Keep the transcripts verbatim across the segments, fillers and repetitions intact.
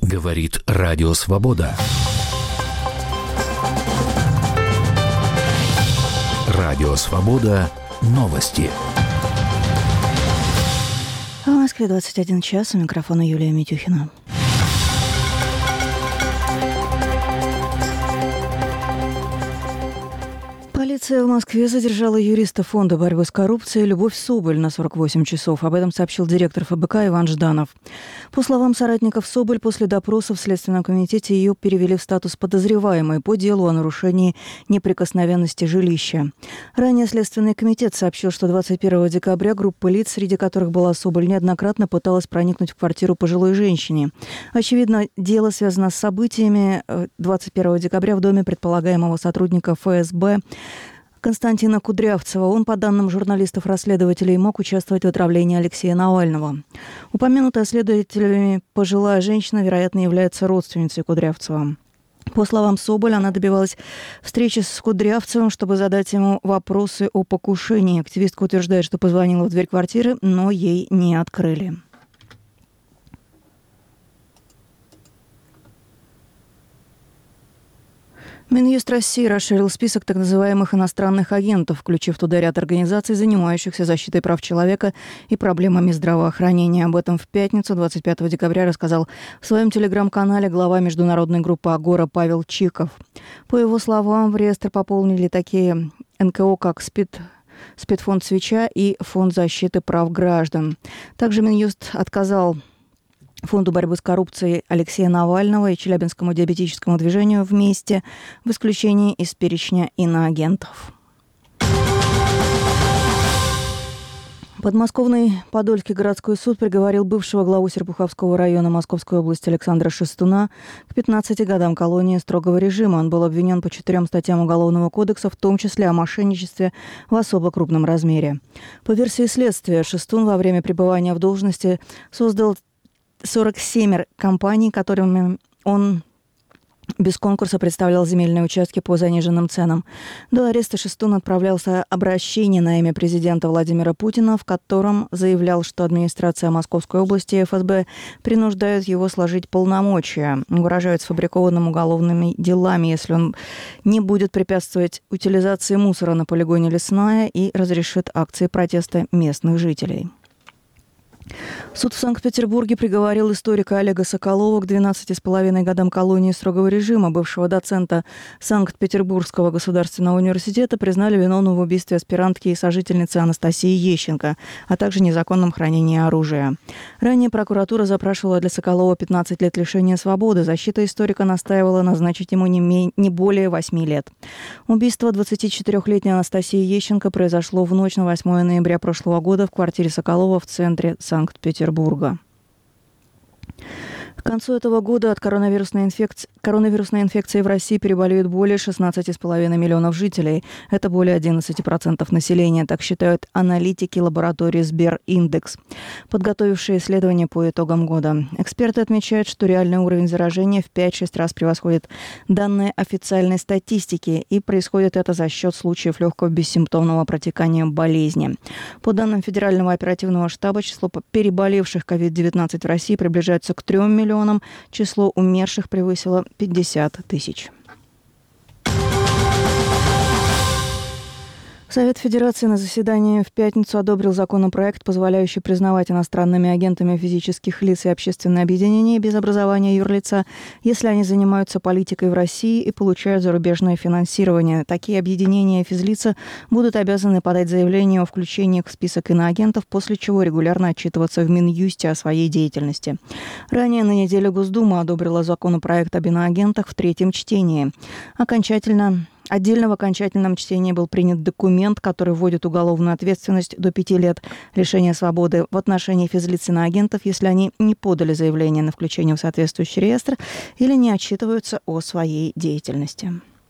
Говорит Радио Свобода. Радио Свобода. Новости. В Москве двадцать один час. У микрофона Юлия Митюхина. Полиция в Москве задержала юриста Фонда борьбы с коррупцией Любовь Соболь на сорок восемь часов. Об этом сообщил директор эф бэ ка Иван Жданов. По словам соратников Соболь, после допроса в Следственном комитете ее перевели в статус подозреваемой по делу о нарушении неприкосновенности жилища. Ранее Следственный комитет сообщил, что двадцать первого декабря группа лиц, среди которых была Соболь, неоднократно пыталась проникнуть в квартиру пожилой женщине. Очевидно, дело связано с событиями двадцать первого декабря в доме предполагаемого сотрудника эф эс бэ Константина Кудрявцева. Он, по данным журналистов-расследователей, мог участвовать в отравлении Алексея Навального. Упомянутая следователями пожилая женщина, вероятно, является родственницей Кудрявцева. По словам Соболь, она добивалась встречи с Кудрявцевым, чтобы задать ему вопросы о покушении. Активистка утверждает, что позвонила в дверь квартиры, но ей не открыли. Минюст России расширил список так называемых иностранных агентов, включив туда ряд организаций, занимающихся защитой прав человека и проблемами здравоохранения. Об этом в пятницу, двадцать пятого декабря, рассказал в своем телеграм-канале глава международной группы «Агора» Павел Чиков. По его словам, в реестр пополнили такие эн ка о, как СПИД, Спецфонд «Свеча» и Фонд защиты прав граждан. Также Минюст отказал Фонду борьбы с коррупцией Алексея Навального и Челябинскому диабетическому движению «Вместе» в исключении из перечня иноагентов. Подмосковный Подольский городской суд приговорил бывшего главу Серпуховского района Московской области Александра Шестуна к пятнадцати годам колонии строгого режима. Он был обвинен по четырем статьям Уголовного кодекса, в том числе о мошенничестве в особо крупном размере. По версии следствия, Шестун во время пребывания в должности создал сорок семь компаний, которыми он без конкурса представлял земельные участки по заниженным ценам. До ареста Шестун отправлялся обращение на имя президента Владимира Путина, в котором заявлял, что администрация Московской области и эф эс бэ принуждают его сложить полномочия, угрожают сфабрикованным уголовными делами, если он не будет препятствовать утилизации мусора на полигоне Лесная и разрешит акции протеста местных жителей. Суд в Санкт-Петербурге приговорил историка Олега Соколова к двенадцати с половиной годам колонии строгого режима. Бывшего доцента Санкт-Петербургского государственного университета признали виновным в убийстве аспирантки и сожительницы Анастасии Ещенко, а также незаконном хранении оружия. Ранее прокуратура запрашивала для Соколова пятнадцать лет лишения свободы. Защита историка настаивала назначить ему не, ме- не более восьми лет. Убийство двадцатичетырёхлетней Анастасии Ещенко произошло в ночь на восьмое ноября прошлого года в квартире Соколова в центре Санкт-Петербурга. К концу этого года от коронавирусной инфекции, коронавирусной инфекцией в России переболеют более шестнадцати с половиной миллионов жителей. Это более одиннадцать процентов населения, так считают аналитики лаборатории Сбериндекс, подготовившие исследования по итогам года. Эксперты отмечают, что реальный уровень заражения в пять-шесть раз превосходит данные официальной статистики, и происходит это за счет случаев легкого бессимптомного протекания болезни. По данным Федерального оперативного штаба, число переболевших ковид девятнадцать в России приближается к трем миллионам. Число умерших превысило пятьдесят тысяч. Совет Федерации на заседании в пятницу одобрил законопроект, позволяющий признавать иностранными агентами физических лиц и общественные объединения без образования юрлица, если они занимаются политикой в России и получают зарубежное финансирование. Такие объединения и физлица будут обязаны подать заявление о включении их в список иноагентов, после чего регулярно отчитываться в Минюсте о своей деятельности. Ранее на неделе Госдума одобрила законопроект об иноагентах в третьем чтении. Окончательно Отдельно в окончательном чтении был принят документ, который вводит уголовную ответственность до пяти лет лишения свободы в отношении физлиц иноагентов, если они не подали заявление на включение в соответствующий реестр или не отчитываются о своей деятельности.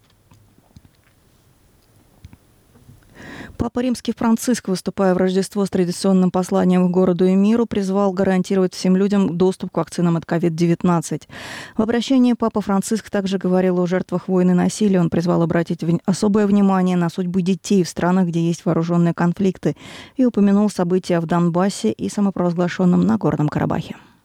Папа Римский Франциск, выступая в Рождество с традиционным посланием к городу и миру, призвал гарантировать всем людям доступ к вакцинам от ковид девятнадцать. В обращении Папа Франциск также говорил о жертвах войны и насилия. Он призвал обратить особое внимание на судьбу детей в странах, где есть вооруженные конфликты, и упомянул события в Донбассе и самопровозглашенном Нагорном Карабахе.